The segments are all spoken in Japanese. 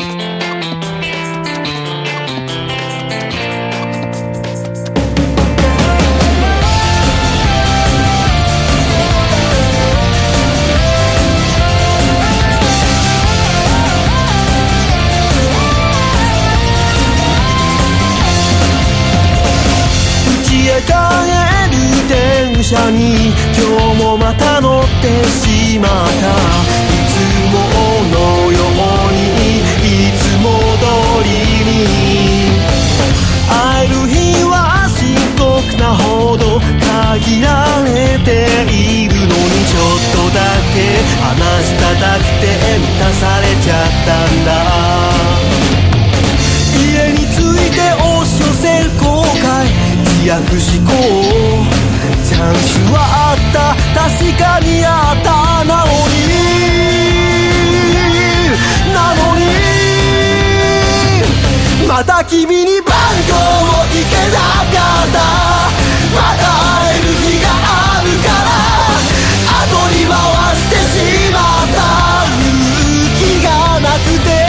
電車に今日もまた乗ってしまった。いつものようにいつも通りに会える日は深刻なほど限られているのに、ちょっとだけ話したたくて満たされちゃったんだ。家に着いて押し寄せる後悔、自悪思考、チャンスはあった、確かにあった。なのにまた君に番号を聞けなかった。また会える日があるから後に回してしまった。勇気がなくて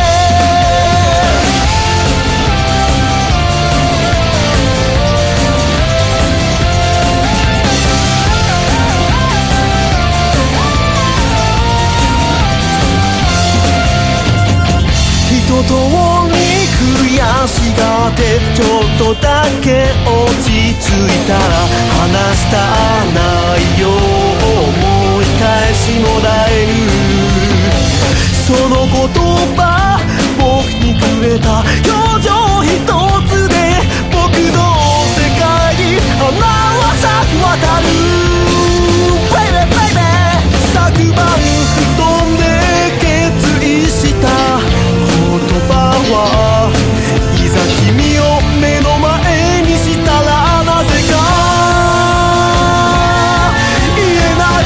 人ともに悔しがってちょっとだけ落ち着いたら、話した内容を思い返しもらえる。その言葉僕にくれた表情一つで僕の世界に花は咲き渡る。ベイベーベイベー、昨晩布団で決意した言葉は、いざ君を目の前にしたらなぜか言えない。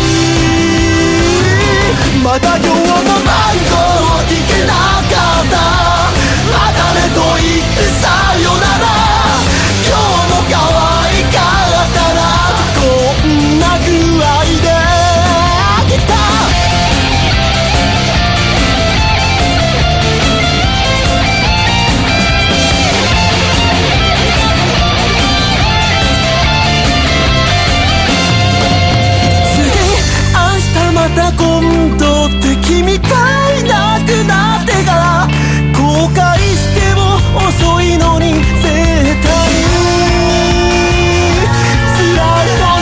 また今日も番号を聞けなかった。またねと言ってさよなら。今日も可愛かったな、こんな具合で来た。また今度敵みたいなくなってから後悔しても遅いのに、絶対に辛いの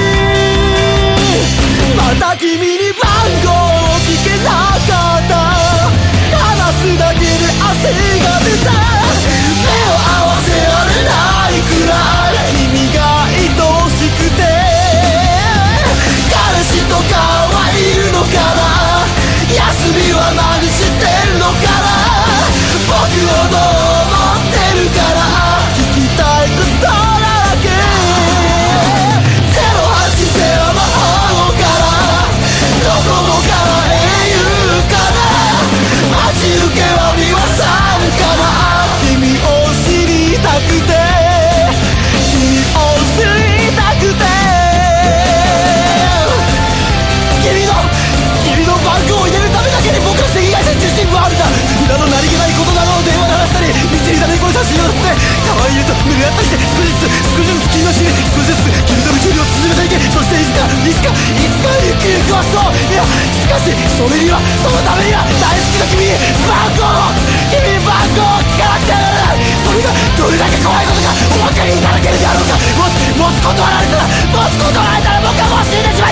にまた君に番号を聞けなかった。話すだけで汗が出た。目を合わせられないくらい君が愛しくて、彼氏とかはいるのかな、休みは何してるのかな、僕をどう思ってるかな、聞きたいことだらけ。080の方からどこもから英雄かな、待ち受けは美輪さんかな、君を知りたくて君を知りたくて、君の番号を入れるためだけに僕の赤外線受信部あるんだ。裏の何気ないことなどを電話で話したり、道にためこの写真を撮って可愛いと濡れ合ったりして、少しずつ君の知り、少しずつ君との距離を縮めていけ。そしていつかゆくゆくはそう、いやしかしそれには、そのためには大好きな君に番号を聞かなくてはならない。それがどれだけ怖いことかお分かりいただけるであろうか。もし断られたら僕はもう死んでしまい